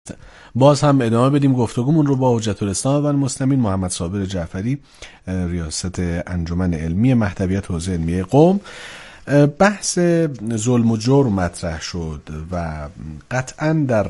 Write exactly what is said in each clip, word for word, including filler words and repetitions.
باز هم ادامه بدیم گفتگومون رو با حجت الاسلام و المسلمین محمد صابر جعفری، ریاست انجمن علمی مهدویت حوزه علمی قم. بحث ظلم و جور مطرح شد و قطعا در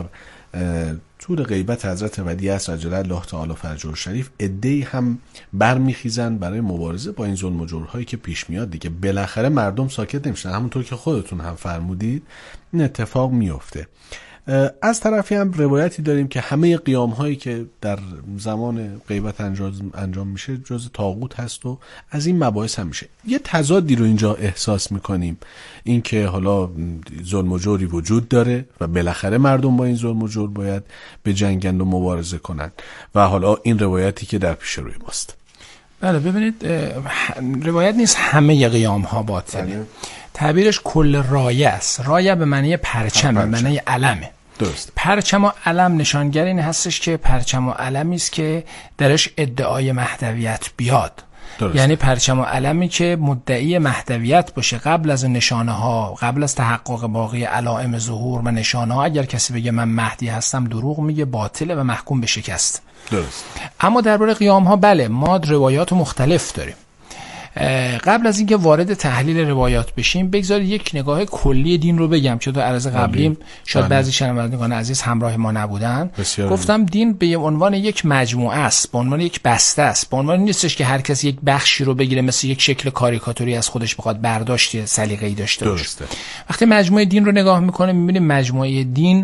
طول غیبت حضرت ولیعصر عجل الله تعالی فرجه شریف عده‌ای هم برمیخیزن برای مبارزه با این ظلم و جورهایی که پیش میاد. دیگه بالاخره مردم ساکت نمیشن، همونطور که خودتون هم فرمودید این اتفاق میفته. از طرفی هم روایتی داریم که همه قیام هایی که در زمان غیبت انجام, انجام میشه جز طاغوت هست و از این مباحث هم میشه. یه تضادی رو اینجا احساس میکنیم، این که حالا ظلم و جوری وجود داره و بالاخره مردم با این ظلم و جور باید به جنگند و مبارزه کنند و حالا این روایتی که در پیش روی ماست. بله ببینید، روایت نیست همه قیام ها باطله. تعبیرش کل رایه است. رایه به معنی پرچم، به معنی علمه. درست. پرچم و علم نشانگر این هستش که پرچم و علمی است که درش ادعای مهدویت بیاد. درست. یعنی پرچم و علمی که مدعی مهدویت باشه قبل از نشانه ها، قبل از تحقق باقی علائم ظهور و نشانه ها. اگر کسی بگه من مهدی هستم دروغ میگه، باطله و محکوم به شکست. درست. اما درباره قیام ها بله، ما روایات مختلف داریم. قبل از اینکه وارد تحلیل روایات بشیم بگذارید یک نگاه کلی دین رو بگم که تو عرض قبلیم شاید بعضی شنوندگان عزیز همراه ما نبودن. گفتم دین به عنوان یک مجموعه است، به عنوان یک بسته است، به عنوان نیستش که هر کسی یک بخشی رو بگیره مثل یک شکل کاریکاتوری از خودش بخواد برداشت سلیقه‌ای داشته باشه. وقتی مجموعه دین رو نگاه میکنه میبینیم مجموعه دین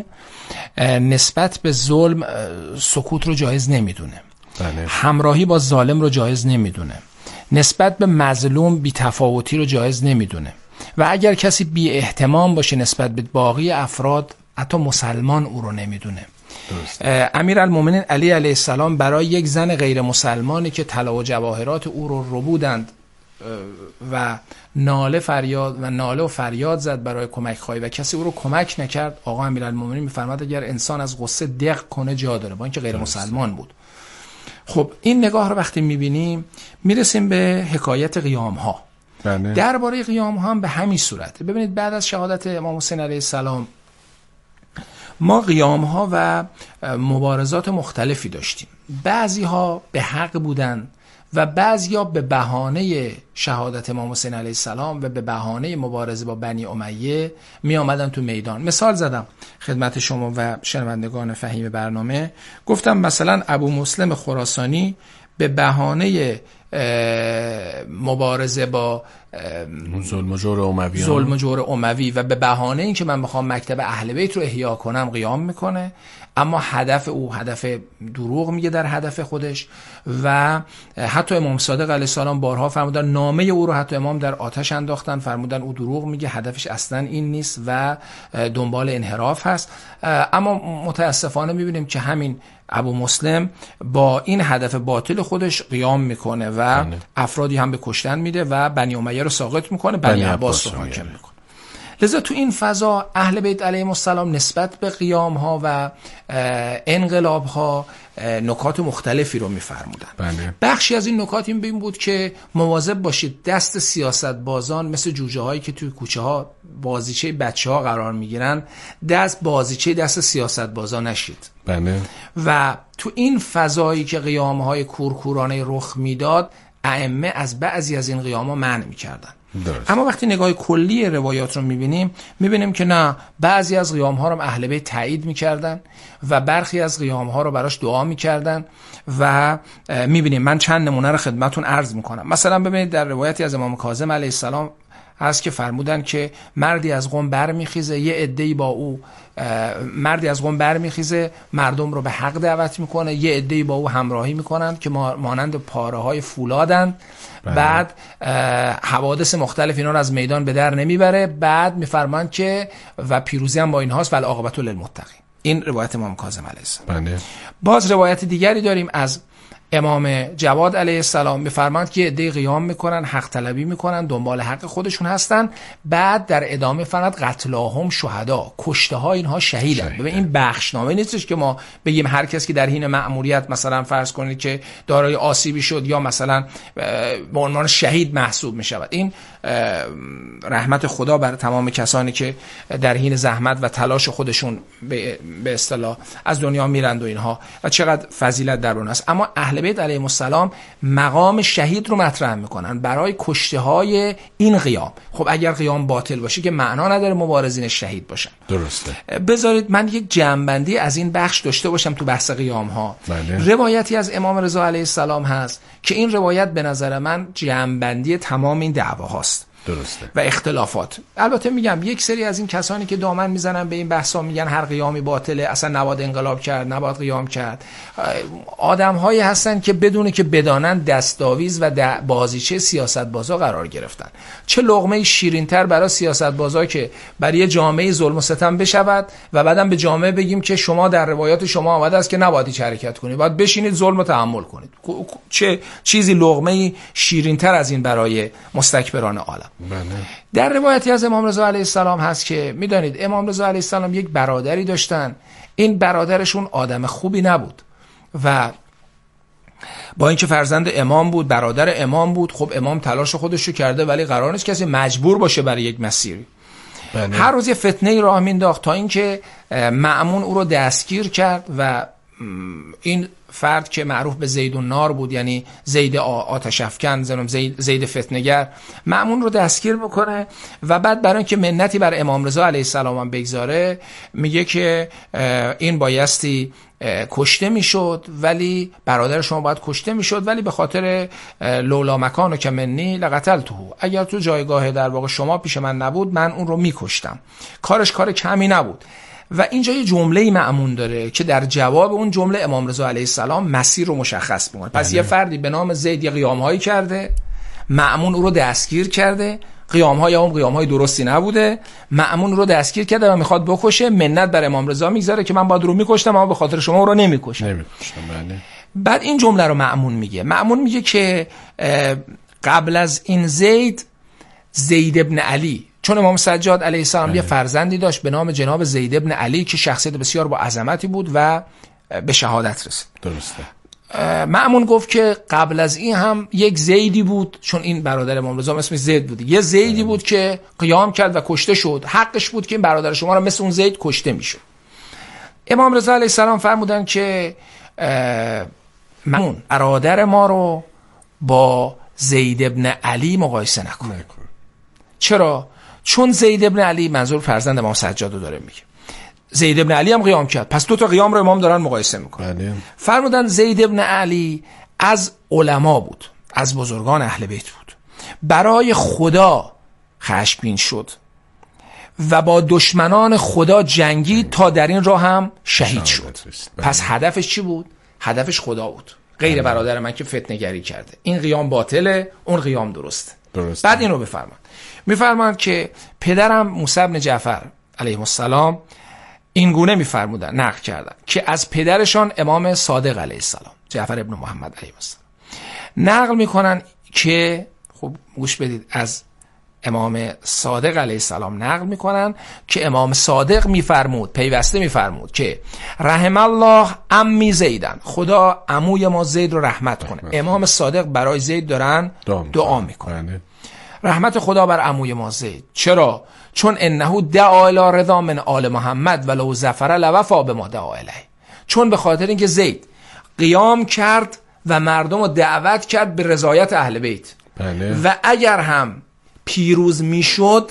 نسبت به ظلم سکوت رو جایز نمیدونه، همراهی با ظالم رو جایز نمیدونه، نسبت به مظلوم بی‌تفاوتی رو جایز نمیدونه و اگر کسی بی احتمام باشه نسبت به باقی افراد حتی مسلمان او رو نمیدونه. امیرالمومنین علی علیه السلام برای یک زن غیر مسلمانی که طلا و جواهرات او رو ربودند و ناله فریاد و ناله و فریاد زد برای کمک خواهی و کسی او رو کمک نکرد، آقا امیرالمومنین میفرماد اگر انسان از غصه دق کنه جا داره، با اینکه غیر مسلمان بود. خب این نگاه رو وقتی میبینیم میرسیم به حکایت قیام ها. درباره قیام ها هم به همین صورت. ببینید بعد از شهادت امام حسین علیه السلام ما قیام ها و مبارزات مختلفی داشتیم. بعضی ها به حق بودن و بعضی ها به بهانه شهادت امام حسین علیه السلام و به بهانه مبارزه با بنی امیه می آمدن تو میدان. مثال زدم خدمت شما و شنوندگان فهیم برنامه، گفتم مثلا ابو مسلم خراسانی به بهانه مبارزه با ظلم و جور اموی ظلم و جور اموی و به بهانه این که من بخوام مکتب اهل بیت رو احیا کنم قیام میکنه، اما هدف او هدف دروغ میگه در هدف خودش و حتی امام صادق علیه السلام بارها فرمودن نامه او رو حتی امام در آتش انداختن، فرمودن او دروغ میگه، هدفش اصلا این نیست و دنبال انحراف هست. اما متاسفانه میبینیم که همین ابو مسلم با این هدف باطل خودش قیام میکنه و بله. افرادی هم به کشتن میده و بنی امیه رو ساقط میکنه، بنی عباس رو حاکم میکنه. لذا تو این فضا اهل بیت علیهم السلام نسبت به قیام ها و انقلاب ها نکات مختلفی رو میفرمودن. بله. بخشی از این نکات این بود که مواظب باشید دست سیاست بازان مثل جوجه هایی که توی کوچه ها بازیچه بچه ها قرار میگیرن دست بازیچه دست سیاست بازان نشید. بله. و تو این فضایی که قیام های کورکورانه رخ میداد ائمه از بعضی از این قیام ها منع میکردن. درست. اما وقتی نگاه کلی روایات رو میبینیم میبینیم که نه، بعضی از قیام ها رو اهل بیت تایید میکردن و برخی از قیام ها رو براش دعا میکردن و میبینیم. من چند نمونه رو خدمتون عرض میکنم. مثلا ببینید در روایتی از امام کاظم علیه السلام هست که فرمودن که مردی از قوم برمیخیزه، یه عده‌ای با او مردی از قوم برمیخیزه مردم رو به حق دعوت میکنه، یه عده‌ای با او همراهی میکنن که مانند پاره های فولادن، بعد حوادث مختلف اینا رو از میدان به در نمیبره، بعد میفرمان که و پیروزی هم با اینهاست ولی عاقبت للمتقین. این روایت امام کاظم علیه السلام. بله. باز روایت دیگری داریم از امام جواد علیه السلام میفرماند که عده قیام میکنن، حق طلبی میکنن، دنبال حق خودشون هستن، بعد در ادامه فرماند قتلاهم شهدا، کشته ها اینها شهیدن. ببین این بخشنامه نیستش که ما بگیم هر کس که در حین مأموریت مثلا فرض کنید که دارای آسیبی شد یا مثلا به عنوان شهید محسوب میشود. این رحمت خدا بر تمام کسانی که در حین زحمت و تلاش خودشون به اصطلاح از دنیا میرند و اینها و چقدر فضیلت در اون است. اما اهل بیت علیهم السلام مقام شهید رو مطرح میکنن برای کشته های این قیام. خب اگر قیام باطل باشه که معنا نداره مبارزین شهید باشن. درسته. بذارید من یک جمع‌بندی از این بخش داشته باشم تو بحث قیام ها. بله. روایتی از امام رضا علیه السلام هست که این روایت به نظر من جمع‌بندی تمام این دعواهاست. درسته. و اختلافات. البته میگم یک سری از این کسانی که دامن میزنن به این بحثا میگن هر قیامی باطله، اصلا نباید انقلاب کرد، نباید قیام کرد. آدم هایی هستن که بدون که بدانن دستاویز و بازیچه سیاست‌بازا قرار گرفتن. چه لقمه شیرین‌تر برای سیاست‌بازا که برای جامعه ظلم و ستم بشود و بعدم به جامعه بگیم که شما در روایات شما آمده است که نباید هیچ حرکت کنید، باید بشینید ظلم رو تحمل کنید. چه چیزی لقمه شیرین‌تر از این برای مستکبران عالم. بله. در روایتی از امام رضا علیه السلام هست که میدانید امام رضا علیه السلام یک برادری داشتن. این برادرشون آدم خوبی نبود و با اینکه فرزند امام بود، برادر امام بود، خب امام تلاش خودشو کرده ولی قرار نیست کسی مجبور باشه برای یک مسیری. بله. هر روز یه فتنه راه مینداخت تا اینکه مأمون او رو دستگیر کرد و این فرد که معروف به زید النار بود، یعنی زید آتش افکن، زید, زید فتنگر، مأمون رو دستگیر میکنه و بعد برای اینکه منتی بر امام رضا علیه السلام هم بگذاره میگه که این بایستی کشته میشد ولی برادر شما باید کشته میشد ولی به خاطر لولا مکان و کمنی لقتلته، اگر تو جایگاه در واقع شما پیش من نبود من اون رو میکشتم. کارش کار کمی نبود. و اینجا یه جمله مأمون داره که در جواب اون جمله امام رضا علیه السلام مسیر رو مشخص میکنه. پس یه فردی به نام زید یه قیام‌هایی کرده، مأمون او رو دستگیر کرده، قیام‌های اون قیام‌های درستی نبوده، مأمون رو دستگیر کرده و میخواد بکشه، منت بر امام رضا میگذاره که من باید رو میکشتم اما به خاطر شما رو نمیکشم. نمیکشم. بله. بعد این جمله رو مأمون میگه. مأمون میگه که قبل از این زید زید ابن علی، چون امام سجاد علیه السلام یه فرزندی داشت به نام جناب زید ابن علی که شخصیت بسیار با عظمتی بود و به شهادت رسید. درسته. مأمون گفت که قبل از این هم یک زیدی بود، چون این برادر امام رضا اسمش زید بود، یه زیدی بود که قیام کرد و کشته شد، حقش بود که این برادر شما را مثل اون زید کشته میشد. امام رضا علیه السلام فرمودن که مأمون برادر ما رو با زید ابن علی مقایسه نکن. چرا؟ چون زید ابن علی، منظور فرزند امام سجاد رو داره میگه، زید ابن علی هم قیام کرد، پس دو تا قیام رو امام دارن مقایسه میکنن. فرمودن زید ابن علی از علما بود، از بزرگان اهل بیت بود، برای خدا خشمگین شد و با دشمنان خدا جنگید تا در این راه هم شهید شد. پس هدفش چی بود؟ هدفش خدا بود، غیر برادر من که فتنه‌گری کرده. این قیام باطله، اون قیام درسته. درست. بعد این رو بفرمان میفرماند که پدرم موسی بن جعفر علیه السلام این گونه میفرمودن، نقل کردن که از پدرشان امام صادق علیه السلام جعفر ابن محمد علیه السلام نقل میکنن که، خب گوش بدید، از امام صادق علیه السلام نقل میکنن که امام صادق میفرمود، پیوسته میفرمود که رحم الله عمی زیدن، خدا عموی ما زید رو رحمت کنه. امام صادق برای زید دارن دعا میکنن، رحمت خدا بر عموی ما زید. چرا؟ چون انه دعا الی رضا من آل محمد ولو ظفر لوفا بما دعا الیه، چون به خاطر اینکه زید قیام کرد و مردم رو دعوت کرد به رضایت اهل بیت. بله. و اگر هم پیروز میشد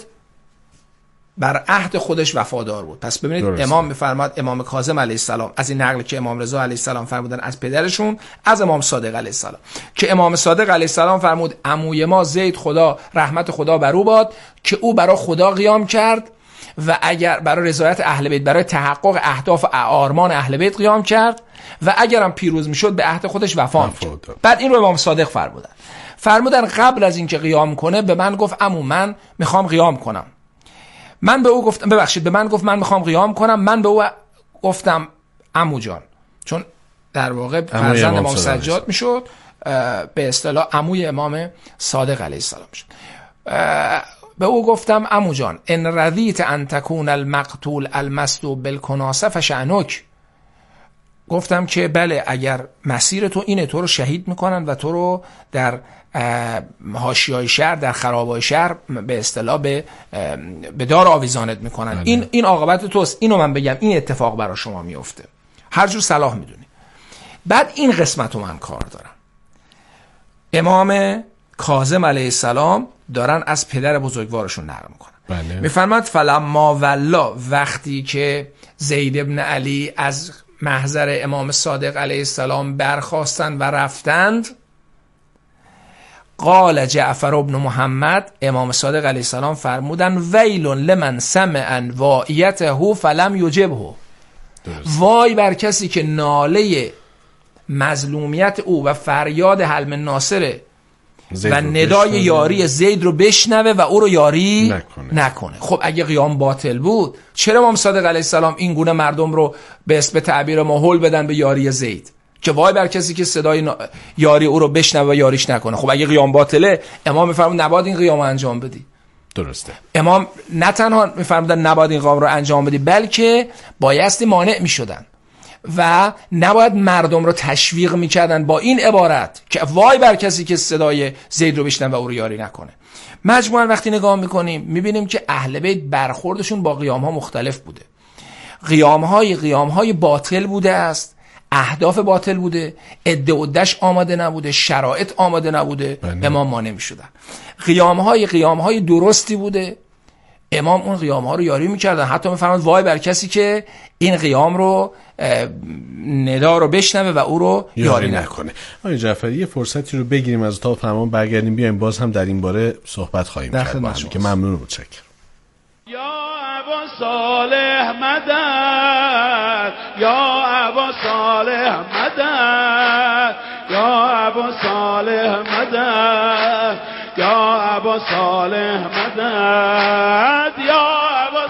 بر عهد خودش وفادار بود. پس ببینید درست. امام میفرماد، امام کاظم علیه السلام از این نقل که امام رضا علیه السلام فرمودن از پدرشون، از امام صادق علیه السلام، که امام صادق علیه السلام فرمود عموی ما زید خدا رحمت خدا بر او باد که او برای خدا قیام کرد و اگر برای رضایت اهل بیت، برای تحقق اهداف و آرمان اهل بیت قیام کرد و اگرم پیروز میشد به عهد خودش وفا میکرد. بعد این رو امام صادق فرمودن فرمودن قبل از اینکه قیام کنه به من گفت عمو من میخوام قیام کنم. من به او گفتم، ببخشید، به من گفت من میخوام قیام کنم. من به او گفتم عمو جان، چون در واقع فرزند امام سجاد میشد، به اصطلاح عموی امام صادق علیه السلام شد. به او گفتم عمو جان ان رضیت ان تکون المقتول المسلوب بالکناسه فشأنک. گفتم که بله اگر مسیر تو اینه، تو رو شهید میکنن و تو رو در حاشیه‌های شهر، در خرابه‌های شهر به اصطلاح به به دار آویزانت میکنن، این این عاقبت توست، اینو من بگم این اتفاق برای شما میفته، هر جور صلاح میدونی. بعد این قسمت رو من کار دارم. امام کاظم علیه السلام دارن از پدر بزرگوارشون نقل میکنن. بله. میفرماد فلما ولا، وقتی که زید ابن علی از محضر امام صادق علیه السلام برخواستند و رفتند، قال جعفر ابن محمد، امام صادق علیه السلام فرمودن ویل لمن سمع وایته فلم یجبه. وای بر کسی که ناله مظلومیت او و فریاد حلم ناصره و ندای یاری زید رو بشنوه و او رو یاری نکنه, نکنه. خب اگه قیام باطل بود چرا امام صادق علیه السلام این گونه مردم رو به اسم تعبیر ما هول بدن به یاری زید که وای بر کسی که صدای یاری او رو بشنوه و یاریش نکنه؟ خب اگه قیام باطله امام میفرمود نباید این قیام انجام بدی. درسته. امام نه تنها میفرمودن نباید این قیام رو انجام بدی، بلکه بایستی مانع میشدن و نباید مردم رو تشویق میکردن با این عبارت که وای بر کسی که صدای زید رو بشنوه و او رو یاری نکنه. مجموعاً وقتی نگاه میکنیم میبینیم که اهل بیت برخوردشون با قیام ها مختلف بوده. قیام های قیام های باطل بوده است، اهداف باطل بوده، عده و دش آماده نبوده، شرایط آماده نبوده، بله. امام مانع میشدن. قیام های قیام های درستی بوده، امام اون قیام ها رو یاری میکردن. حتی میفرماد وای بر کسی که این قیام رو ندا رو بشنوه و او رو یاری, یاری نکنه. آقای جعفری یه فرصتی رو بگیریم از اتاق فرمان برگردیم بیایم باز هم در این باره صحبت خواهیم کرد با هم که ممنون و متشکرم. یا ابا صالح مدد، یا ابا صالح مدد، یا ابا صالح مدد، یا ابا صالح مدد، یا ابا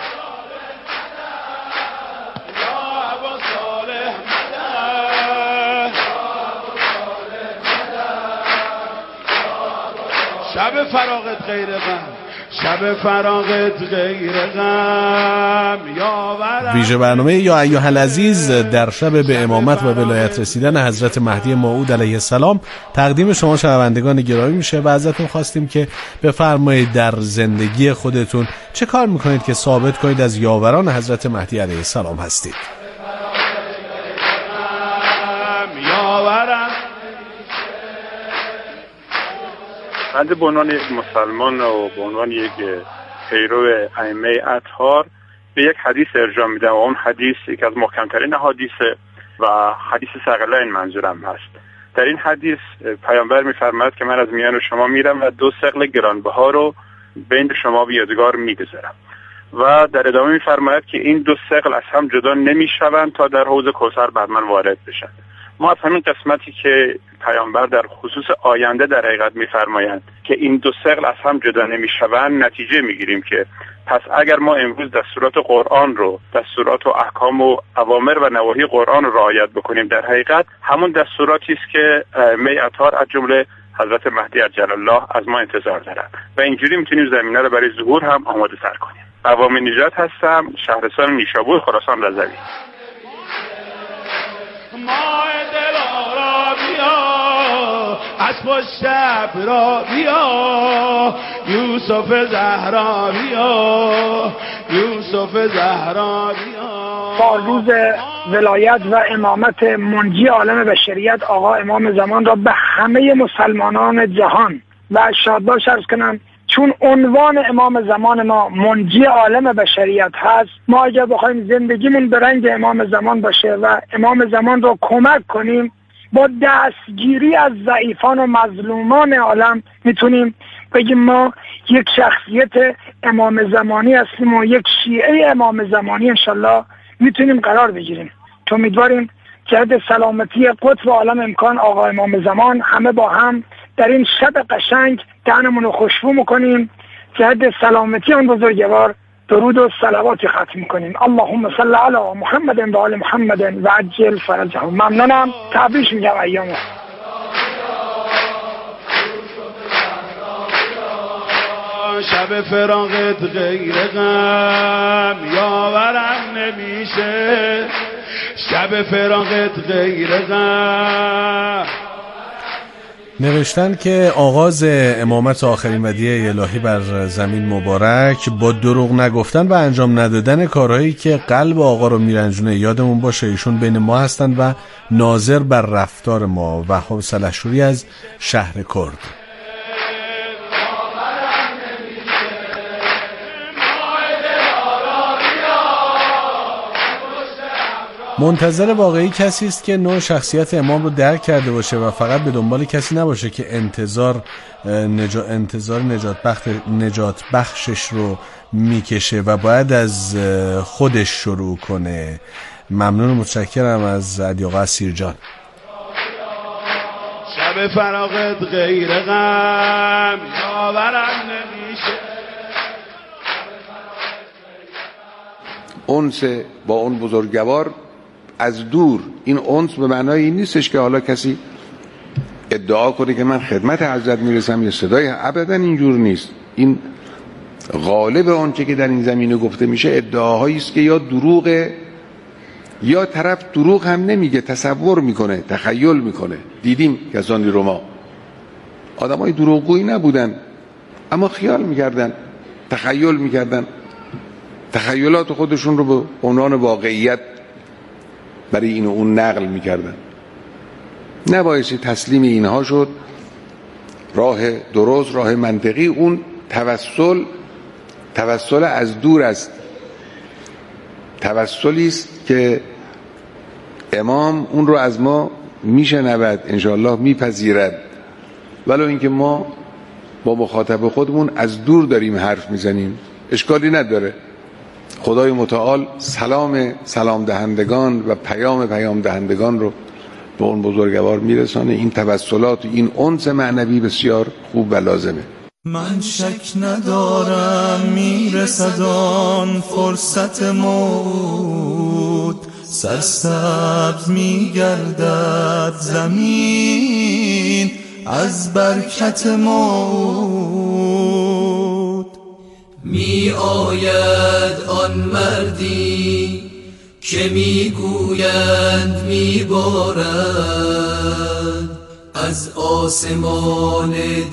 شب فراغت غیر غم، شب فراغت غیر غم یا ویژه برنامه یا ایها العزیز در شب به امامت و ولایت رسیدن حضرت مهدی موعود علیه السلام تقدیم شما شنوندگان گرامی میشه و ازتون خواستیم که بفرمایید در زندگی خودتون چه کار میکنید که ثابت کنید از یاوران حضرت مهدی علیه السلام هستید. من به عنوان یک مسلمان و به عنوان یک پیرو ائمه اطهار به یک حدیث ارجاع میدم و اون حدیث یک از محکمترین احادیث و حدیث ثقلین منظورم هست. در این حدیث پیامبر میفرماید که من از میان شما میرم و دو ثقل گرانبها رو بین شما به یادگار میگذارم و در ادامه میفرماید که این دو ثقل از هم جدا نمیشوند تا در حوض کوثر بر من وارد بشن. ما از همین قسمتی که پیامبر در خصوص آینده در حقیقت میفرمایند که این دو ثقل از هم جدا نمیشوند نتیجه میگیریم که پس اگر ما امروز دستورات قرآن رو، دستورات و احکام و اوامر و نواهی قرآن رو رعایت بکنیم، در حقیقت همون دستوراتی است که ائمه اطهار از جمله حضرت مهدی عجل الله از ما انتظار دارند و اینجوری میتونیم زمینه رو برای ظهور هم آماده تر کنیم. قوام نجات هستم، شهرستان نیشابور، خراسان رضوی. ماه دلارا بیا، اسب شب را بیا، یوسف زهرا بیا، یوسف زهرا بیا. با روز ولایت و امامت منجی عالم بشریت آقا امام زمان را به همه مسلمانان جهان و شادباش عرض کنم، چون عنوان امام زمان ما منجی عالم بشریت هست، ما اگر بخوایم زندگیمون به رنگ امام زمان باشه و امام زمان رو کمک کنیم، با دستگیری از ضعیفان و مظلومان عالم میتونیم بگیم ما یک شخصیت امام زمانی هستیم و یک شیعه امام زمانی انشالله میتونیم قرار بگیریم. تو امیدواریم جهت سلامتی قطب عالم امکان آقا امام زمان همه با هم در این شب قشنگ دهنمون رو خوشبو میکنیم، جهت سلامتی آن بزرگوار درود و صلواتی ختم کنیم. اللهم صل علی محمد و آل محمد و عجل فرجهم. ممنونم، تبریک میگم ایام. شب فراقت غیر غم یاورم نمیشه، شب فراقت غیر غم. نوشتن که آغاز امامت آخرین ودیعه الهی بر زمین مبارک با دروغ نگفتن و انجام ندادن کارهایی که قلب آقا رو میرنجونه. یادمون باشه ایشون بین ما هستن و ناظر بر رفتار ما. وهاب سلحشوری از شهر کرد. منتظر واقعی کسی است که نوع شخصیت امام رو درک کرده باشه و فقط به دنبال کسی نباشه که انتظار نجا انتظار نجات بخش نجات بخشش رو میکشه و باید از خودش شروع کنه. ممنون و متشکرم از علی آقا سیرجان. شب فراغت غیر غم یاورم نمیشه. انس با اون بزرگوار از دور، این انس به معنای این نیستش که حالا کسی ادعا کنه که من خدمت حضرت میرسم یا صدای، ابدا اینجور نیست. این غالب آنچه که در این زمینه گفته میشه ادعاهایی است که یا دروغه یا طرف دروغ هم نمیگه، تصور میکنه، تخیل میکنه. دیدیم کسانی رو ما آدمای دروغگویی نبودن اما خیال میکردن، تخیل میکردن، تخیلات خودشون رو به عنوان واقعیت برای این و اون نقل میکردن. نبایستی تسلیم اینها شد. راه درست، راه منطقی اون توسل توسل از دور است. توسلی است که امام اون رو از ما میشنود، انشاءالله میپذیرد، ولو اینکه ما با مخاطب خودمون از دور داریم حرف میزنیم، اشکالی نداره. خدای متعال سلام سلام دهندگان و پیام پیام دهندگان رو به اون بزرگوار میرسانه. این توسلات و این انس معنوی بسیار خوب و لازمه. من شک ندارم میرسد آن فرصت موت، سرسبز میگردد زمین از برکت موت. می آید آن مردی که می گویند می بارد از آسمان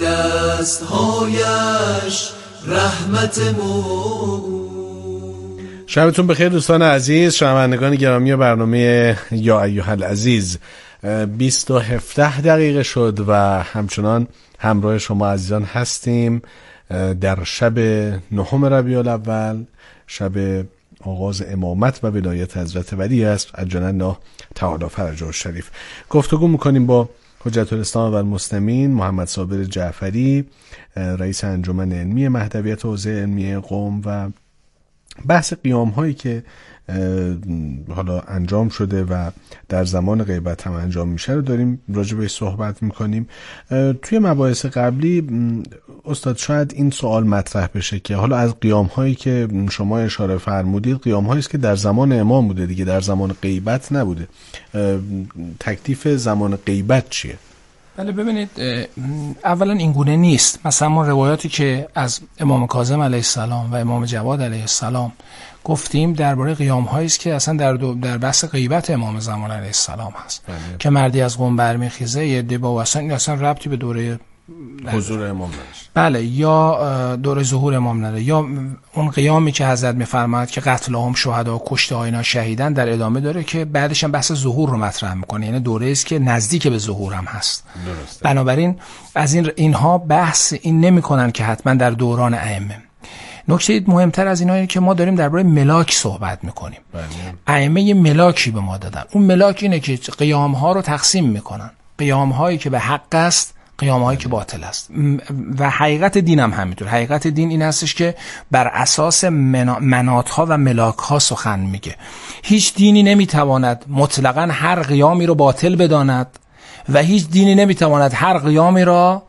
دستهایش رحمت موت. شبتون بخیر دوستان عزیز، شنوندگان گرامی برنامه یا ایها العزیز. بیست و هفده دقیقه شد و همچنان همراه شما عزیزان هستیم در شب نهم ربیع الاول، شب آغاز امامت و ولایت حضرت ولی است عجل الله تعالی فرجه الشریف. گفتگو میکنیم با حجت الاسلام و المسلمین محمد صابر جعفری، رئیس انجمن علمی مهدویت حوزه علمی قم، و بحث قیام هایی که حالا انجام شده و در زمان غیبت هم انجام میشه رو داریم راجع بهش صحبت میکنیم. توی مباحث قبلی استاد شاید این سوال مطرح بشه که حالا از قیام هایی که شما اشاره فرمودید، قیام هایی است که در زمان امام بوده دیگه، در زمان غیبت نبوده. تکلیف زمان غیبت چیه؟ بله ببینید، اولا این گونه نیست. مثلا ما روایاتی که از امام کاظم علیه السلام و امام جواد علیه السلام گفتیم درباره قیام هایی است که اصلا در در بحث غیبت امام زمان علیه السلام هست. بله. که مردی از قم برمیخیزه یه دبا و اصلا این اصلا ربطی به دوره حضور امام نداره. بله، یا دوره ظهور امام نداره، یا اون قیامی که حضرت میفرماید که قتل هم شهدا و کشته ها اینا شهیدن در ادامه داره که بعدش هم بحث ظهور رو مطرح میکنه، یعنی دوره است که نزدیک به ظهور هم هست. درسته. بنابراین از این اینها بحث این نمیکنن که حتما در دوران ائمه. نکته مهمتر از اینا اینه که ما داریم درباره ملاک صحبت میکنیم. ائمه یه ملاکی به ما دادن. اون ملاک اینه که قیام ها رو تقسیم میکنن، قیام هایی که به حق است، قیام هایی که باطل است. و حقیقت دین هم همینطور. حقیقت دین این هستش که بر اساس منات ها و ملاک ها سخن میگه. هیچ دینی نمیتواند مطلقاً هر قیامی رو باطل بداند و هیچ دینی نمیتواند هر قیامی را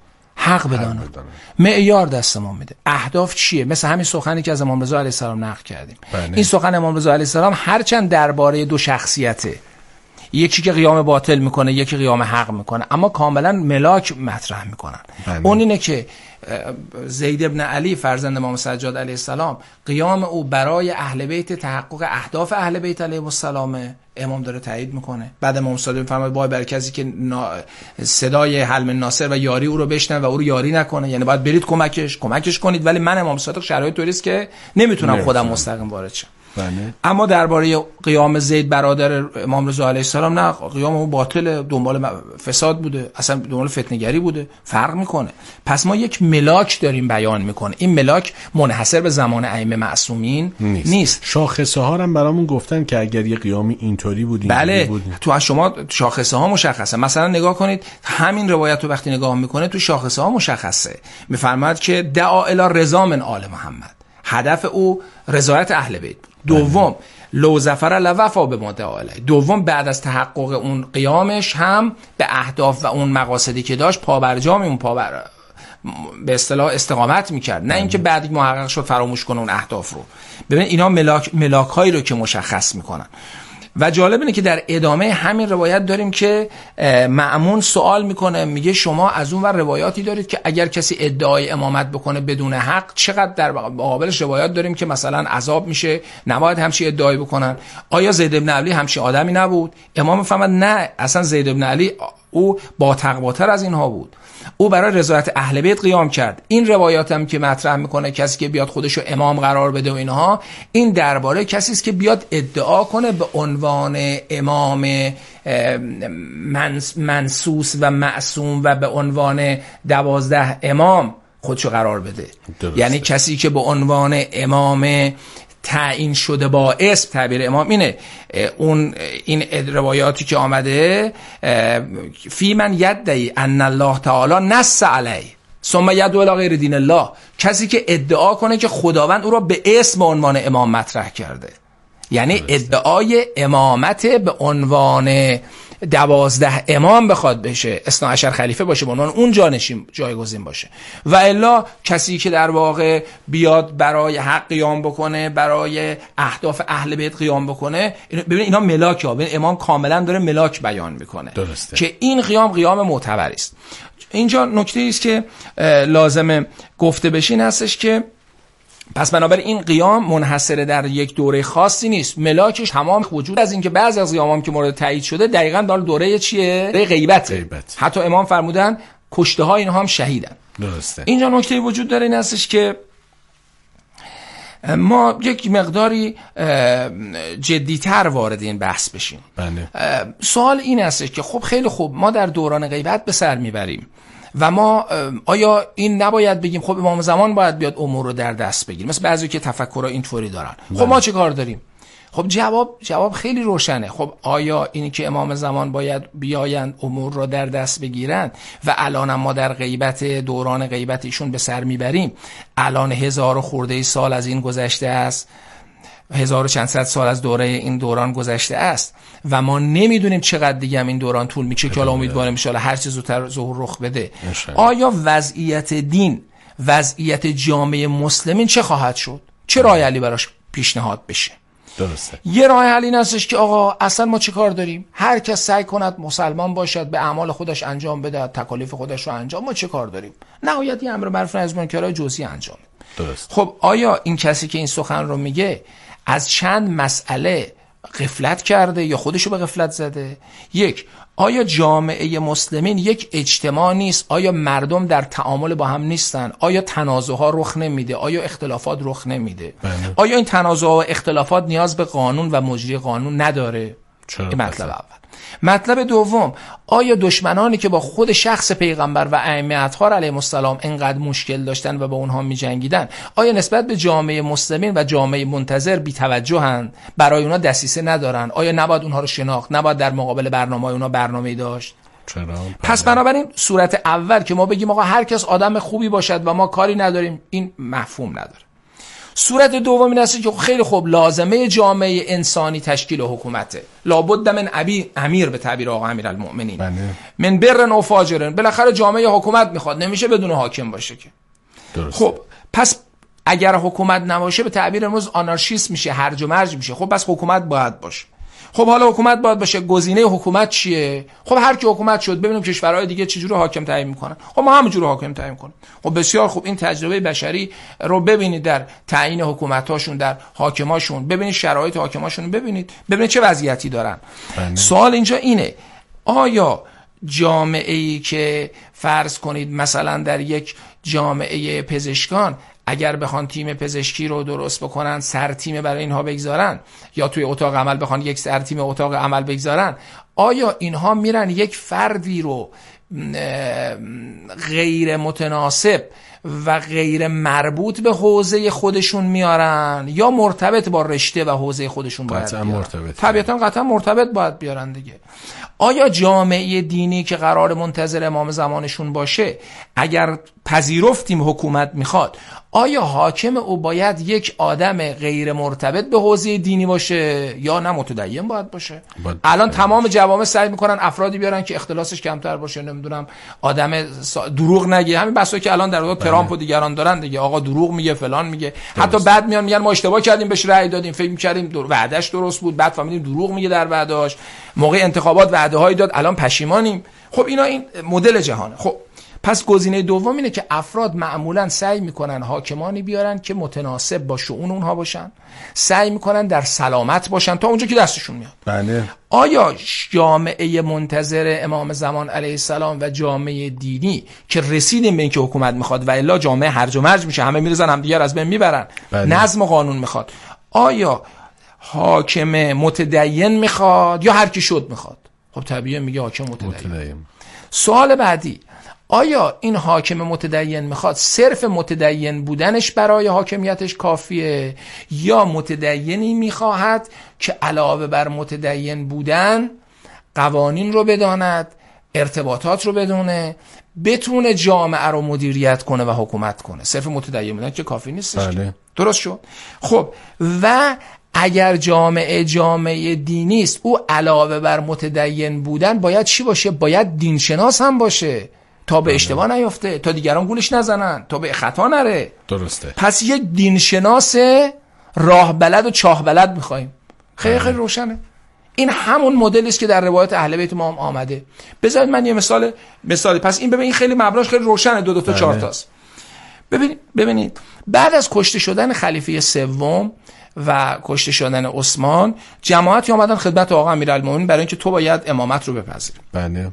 حق بدانند. معیار دست ما میده. اهداف چیه؟ مثل همین سخنی که از امام رضا علیه السلام نقل کردیم. بله. این سخن امام رضا علیه السلام هرچند درباره دو شخصیته، یکی که قیام باطل میکنه، یکی قیام حق میکنه، اما کاملا ملاک مطرح میکنن. بله. اون اینه که زید ابن علی فرزند امام سجاد علیه السلام قیام او برای اهل بیت تحقق اهداف اهل بیت علیه السلام امام داره تایید میکنه. بعد امام صادق میفرماید وای بر کسی که صدای حلم ناصر و یاری او رو بشنوه و او رو یاری نکنه، یعنی باید برید کمکش کمکش کنید، ولی من امام صادق شرایط طوریه که نمیتونم خودم مستقیم وارد شم. بله. اما درباره قیام زید برادر امام رضا علیه السلام نه، قیام او باطل، دنبال فساد بوده، اصلا دنبال فتنه‌گری بوده، فرق میکنه. پس ما یک ملاک داریم بیان میکنه. این ملاک منحصر به زمان ائمه معصومین نیست, نیست. شاخصه ها هم برامون گفتن که اگر یه قیامی اینطوری بود بله بود. تو از شما شاخصه ها مشخصه. مثلا نگاه کنید همین روایت رو وقتی نگاه میکنه تو شاخصه ها مشخصه. میفرماید که دعا الی رضا من آل محمد، هدف او رضایت اهل بیت بود. دوم لو ظفر لوفا به مدعا علیه. دوم بعد از تحقق اون قیامش هم به اهداف و اون مقاصدی که داشت پابرجامی اون پابر به اصطلاح استقامت میکرد، نه اینکه بعد محقق شد فراموش کنه اون اهداف رو. ببین اینا ملاک ملاک هایی رو که مشخص میکنن. و جالب اینه که در ادامه همین روایت داریم که مأمون سوال میکنه، میگه شما از اون ور روایاتی دارید که اگر کسی ادعای امامت بکنه بدون حق، چقدر در مقابلش روایات داریم که مثلا عذاب میشه، نباید همچی ادعایی بکنن. آیا زید بن علی همچی آدمی نبود؟ امام فرمود نه، اصلا زید بن علی او با تقواتر از اینها بود، او برای رضایت اهل بیت قیام کرد. این روایات هم که مطرح میکنه کسی که بیاد خودشو امام قرار بده و اینها، این درباره کسی است که بیاد ادعا کنه به عنوان امام منصوص و معصوم و به عنوان دوازده امام خودشو قرار بده. درسته. یعنی کسی که به عنوان امام تعیین شده با اسم، تعبیر امام اینه، اون این روایاتی که آمده فی من یدعی ان الله تعالی نص علی ثم یدعو الی غیر دین الله، کسی که ادعا کنه که خداوند او را به اسم عنوان امام مطرح کرده، یعنی ادعای امامت به عنوان دوازده امام بخواد بشه، اثنا عشر خلیفه باشه، به عنوان اون جانشین جایگزین باشه. و الا کسی که در واقع بیاد برای حق قیام بکنه، برای اهداف اهل بیت قیام بکنه، ببین اینا ملاک ها، ببین امام کاملا داره ملاک بیان میکنه. درسته. که این قیام قیام معتبری است. اینجا نکته است که لازمه گفته بشین هستش که پس بنابراین این قیام منحصر در یک دوره خاصی نیست، ملاکش تمام وجود از این که بعضی از قیامام که مورد تایید شده دقیقاً در دوره چیه؟ دوره غیبت. غیبت. حتی امام فرمودن کشته ها اینها هم شهیدن. درسته. اینجا نکته وجود داره این هستش که ما یک مقداری جدی‌تر وارد این بحث بشیم. بله. سوال این هستش که خب خیلی خوب ما در دوران غیبت به سر میبریم و ما آیا این نباید بگیم خب امام زمان باید بیاد امور رو در دست بگیریم، مثل بعضی که تفکرها اینطوری دارن. خب بله. ما چه کار داریم؟ خب جواب جواب خیلی روشنه. خب آیا اینی که امام زمان باید بیایند امور رو در دست بگیرند و الان ما در غیبت دوران غیبت ایشون به سر میبریم، الان هزار و خورده سال از این گذشته است، هزار و چند صد سال از دوره این دوران گذشته است و ما نمیدونیم چقدر دیگه هم این دوران طول میکشه که الان امیدواریم ان شاءالله هر چه زودتر ظهور رخ بده. آیا وضعیت دین، وضعیت جامعه مسلمین چه خواهد شد؟ چه راه حلی براش پیشنهاد بشه؟ درسته. یه راه حل این هستش که آقا اصلا ما چه کار داریم؟ هر کس سعی کند مسلمان باشد، به اعمال خودش انجام بده، تکالیف خودش رو انجام. ما چه کار داریم؟ نهایت یه امر معروف نهی از منکر جزئی انجام. درست. خب آیا این کسی که این سخن رو میگه از چند مسئله غفلت کرده یا خودشو به غفلت زده؟ یک، آیا جامعه مسلمین یک اجتماع نیست؟ آیا مردم در تعامل با هم نیستن؟ آیا تنازع‌ها رخ نمیده؟ آیا اختلافات رخ نمیده؟ بله. آیا این تنازع‌ها و اختلافات نیاز به قانون و مجری قانون نداره؟ این مطلب اول. مطلب دوم، آیا دشمنانی که با خود شخص پیغمبر و ائمه اطهار علیهم السلام انقدر مشکل داشتن و با اونها می‌جنگیدن، آیا نسبت به جامعه مسلمین و جامعه منتظر بی‌توجهند؟ برای اونها دسیسه ندارن؟ آیا نباید اونها رو شناخت؟ نباید در مقابل برنامه‌های اونها برنامه‌ای داشت؟ چرا؟ پس بنابراین صورت اول که ما بگیم آقا هر کس آدم خوبی باشد و ما کاری نداریم، این مفهوم نداره. صورت دوم این است که خیلی خوب لازمه جامعه انسانی تشکیل حکومته، لابد من ابی امیر به تعبیر آقا امیرالمؤمنین بله. من بر و فاجر، بالاخره جامعه حکومت میخواد، نمیشه بدون حاکم باشه که. درست. خب پس اگر حکومت نباشه به تعبیر امروز آنارشیست میشه، هرج و مرج میشه. خب پس حکومت باید باشه. خب حالا حکومت باید باشه، گزینه حکومت چیه؟ خب هر کی حکومت شد ببینیم کشورهای دیگه چجوری حاکم تعیین میکنن، خب ما همونجوری حاکم تعیین کنیم. خب بسیار خوب، این تجربه بشری رو ببینید در تعیین حکومتاشون، در حاکماشون، ببینید شرایط حاکماشون، ببینید ببینید چه وضعیتی دارن. بله. سوال اینجا اینه، آیا جامعه‌ای که فرض کنید مثلا در یک جامعه پزشکان اگر بخوان تیم پزشکی رو درست بکنن، سر تیم برای اینها بگذارن، یا توی اتاق عمل بخوان یک سر تیم اتاق عمل بگذارن، آیا اینها میرن یک فردی رو غیر متناسب و غیر مربوط به حوزه خودشون میارن یا مرتبط با رشته و حوزه خودشون باید بیارن؟ مرتبط. طبیعتا قطعا مرتبط باید بیارن دیگه. آیا جامعه دینی که قرار منتظر امام زمانشون باشه، اگر پذیرفتیم حکومت میخواد، آیا حاکم او باید یک آدم غیر مرتبط به حوزه دینی باشه یا نه متدین باید باشه؟ باید الان باید تمام جوامع سعی میکنن افرادی بیارن که اختلاسش کمتر باشه، نمیدونم آدم دروغ نگه، همین بحثا که الان در واقع ترامپ و دیگران دارن دیگه، آقا دروغ میگه فلان میگه، حتی بعد میان میگن ما اشتباه کردیم بهش رأی دادیم، فکر میکردیم وعدهش درست بود، بعد فهمیدیم دروغ میگه در وعده‌اش، موقع انتخابات وعده هایی داد الان پشیمانیم. خب اینا این مدل جهانه. خب پس گزینه دوم اینه که افراد معمولا سعی میکنن حاکمانی بیارن که متناسب با شؤون اونها باشن، سعی میکنن در سلامت باشن تا اونجا که دستشون میاد. بله. آیا جامعه منتظر امام زمان علیه السلام و جامعه دینی که رسیدیم به اینکه حکومت میخواد و الا جامعه هرج و مرج میشه، همه میرزن هم دیگر از بین میبرن، بله. نظم و قانون میخواد، آیا حاکم متدین میخواد یا هر کی شد میخواد؟ خب طبیعیه میگه حاکم متدین. متدین. سوال بعدی، آیا این حاکم متدین میخواد صرف متدین بودنش برای حاکمیتش کافیه یا متدینی میخواهد که علاوه بر متدین بودن قوانین رو بداند، ارتباطات رو بدونه، بتونه جامعه رو مدیریت کنه و حکومت کنه؟ صرف متدین بودن که کافی نیستش. بله. درست شد. خب و اگر جامعه جامعه دینی است، او علاوه بر متدین بودن باید چی باشه؟ باید دینشناس هم باشه تا به اشتباه نیفته، تا دیگران گولش نزنن، تا به خطا نره. درسته. پس یک دینشناس راه بلد و چاه بلد میخوایم. خیلی خیلی روشنه. این همون مدلی است که در روایت اهل بیت ما هم آمده. بذارید من یه مثال مثالی پس این ببین، این خیلی مبناش خیلی روشنه، دو دو تا چهار تاست. ببینید ببینید بعد از کشته شدن خلیفه سوم و کشته شدن عثمان، جماعتی آمدن خدمت آقا امیرالمومنین برای اینکه تو باید امامت رو بپذیری. بله.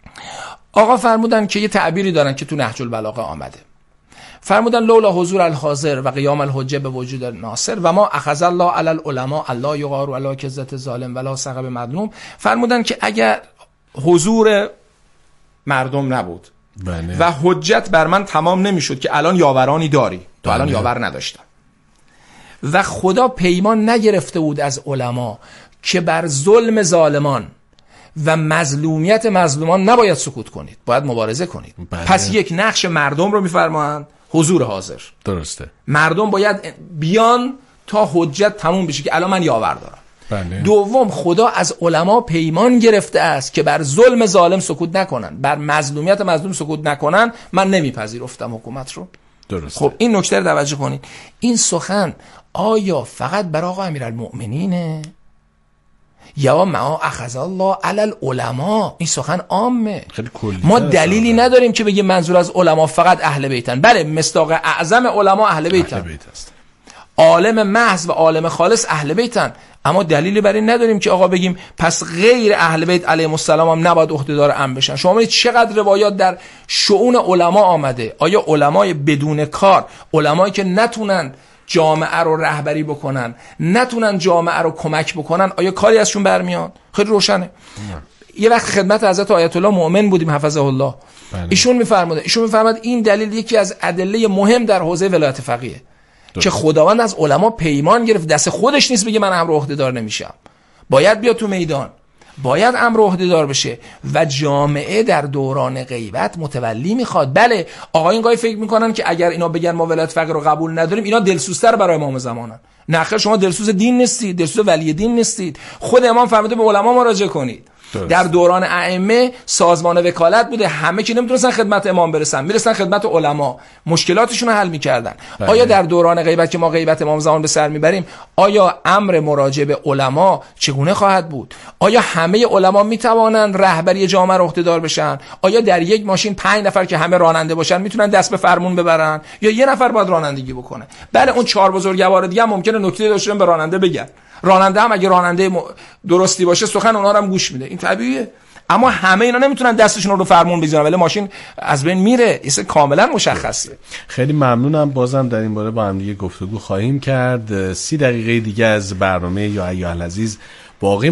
آقا فرمودن که یه تعبیری دارن که تو نهج البلاغه آمده، فرمودن لولا حضور الحاضر و قیام الحجه به وجود ناصر و ما اخذ الله علی العلماء الله یغار علی کذت ظالم ولا سقب مظلوم. فرمودن که اگر حضور مردم نبود، بله. و حجت بر من تمام نمیشد که الان یاورانی داری، تو الان بله. یاور نداشتم، و خدا پیمان نگرفته بود از علما که بر ظلم ظالمان و مظلومیت مظلومان نباید سکوت کنید، باید مبارزه کنید. بله. پس یک نقش مردم رو میفرمایند، حضور حاضر. درسته. مردم باید بیان تا حجت تموم بشه که الان من یاور دارم. بله. دوم، خدا از علما پیمان گرفته است که بر ظلم ظالم سکوت نکنن، بر مظلومیت مظلوم سکوت نکنن، من نمیپذیرفتم حکومت رو. درسته. خب این نکته رو توجه کنید. این سخن آیا فقط برای آقا امیرالمؤمنینه یا ما اخذ الله علی العلماء؟ این سخن عامه. ما دلیلی نداریم که بگیم منظور از علما فقط اهل بیتن. بله، مصداق اعظم علما اهل بیتن، اهل بیت است. عالم محض و عالم خالص اهل بیتن، اما دلیلی بر این نداریم که آقا بگیم پس غیر اهل بیت علیهم السلام هم نباید عهدهدار امر بشن. شما ببینید چقدر روایات در شؤون علما آمده. آیا علمای بدون کار، علمایی که نتونن جامعه رو رهبری بکنن، نتونن جامعه رو کمک بکنن، آیا کاری ازشون برمیاد؟ خیلی روشنه. نه. یه وقت خدمت حضرت آیت الله مؤمن بودیم حفظه الله. بله. ایشون میفرموده ایشون میفرماد این دلیل یکی از ادله مهم در حوزه ولایت فقیه که خداوند از علما پیمان گرفت، دست خودش نیست بگه من امر عهدهدار نمیشم، باید بیاد تو میدان. باید امر عهده‌دار بشه و جامعه در دوران غیبت متولی میخواد. بله آقایون گاهی فکر میکنن که اگر اینا بگن ما ولایت فقیه رو قبول نداریم اینا دلسوزتر برای امام زمانن. نه خیر، شما دلسوز دین نیستید، دلسوز ولی دین نیستید. خود امام فرموده به علما مراجعه کنید. درست. در دوران ائمه سازمان وکالت بوده، همه کی نمیتونستن خدمت امام برسن، میرسن خدمت علما، مشکلاتشون رو حل میکردن. بله. آیا در دوران غیبت که ما غیبت امام زمان به سر میبریم، آیا امر مراجعه به علما چگونه خواهد بود؟ آیا همه علما میتوانن رهبری جامعه رو عهده‌دار بشن؟ آیا در یک ماشین پنج نفر که همه راننده باشن میتونن دست به فرمون ببرن، یا یه نفر باید رانندگی بکنه؟ بله اون چهار بزرگوار دیگه هم ممکنه نکته داشتن به راننده بگن، راننده هم اگه راننده درستی باشه سخن اونها رو هم گوش میده، این طبیعیه. اما همه اینا نمیتونن دستشون رو فرمون بگذارن ولی ماشین از بین میره. این کاملا مشخصه. خیلی ممنونم. بازم در این باره با هم دیگه گفتگو خواهیم کرد. سی دقیقه دیگه از برنامه یا ایها العزیز باقی